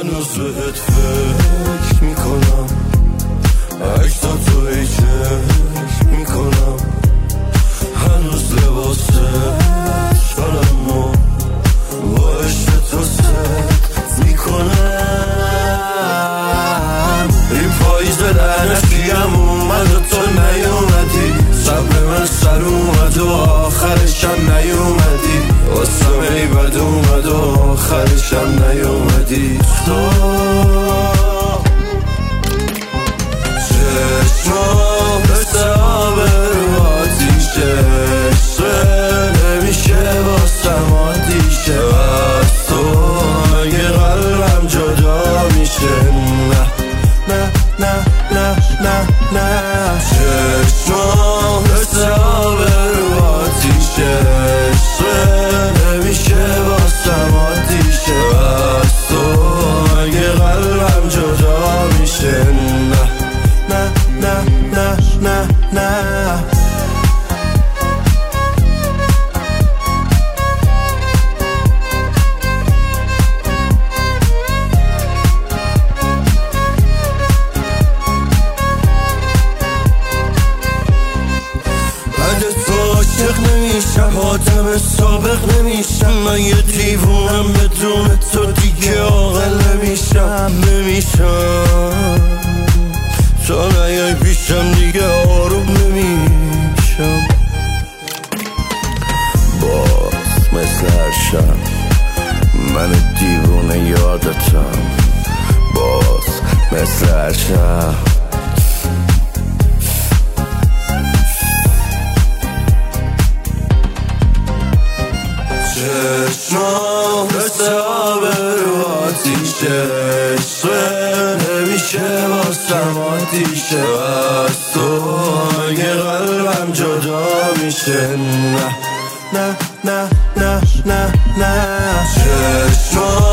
هنوز بهت فکر میکنم، عکسا توی چشم میکنم، هنوز لباس شالمو با عشق تو ست میکنم. این پاییز لعنتیم اومد و تو نیومدی، صبر من سر اومد و آخرشم نیومدی، واسم ای بد اومد و آخرشم نیومدی. تو چشمام مثل آب رو آتیشه، نمیشه واسم آتیشه از تو، اگه قلبم جدا میشه نه نه نه نه نه نه. چشمام مثل آب رو آتیشه، نمیشه واسم آتیشه از تو، اگه قلبم جدا میشه نه نه نه نه نه نه. عاشق نمیشم، آدم سابق نمیشم، من یه دیوونم بدون تو دیگه عاقل نمیشم تا نیای پیشم دیگه آروم نمیشم. باز مثل هر شب من دیوونه یادتم، باز مثل هر شب چشمام مثل آب رو آتیشه، نمیشه واسم آتیشه از تو، اگه قلبم جدا میشه نه نه نه نه نه نه. چشمام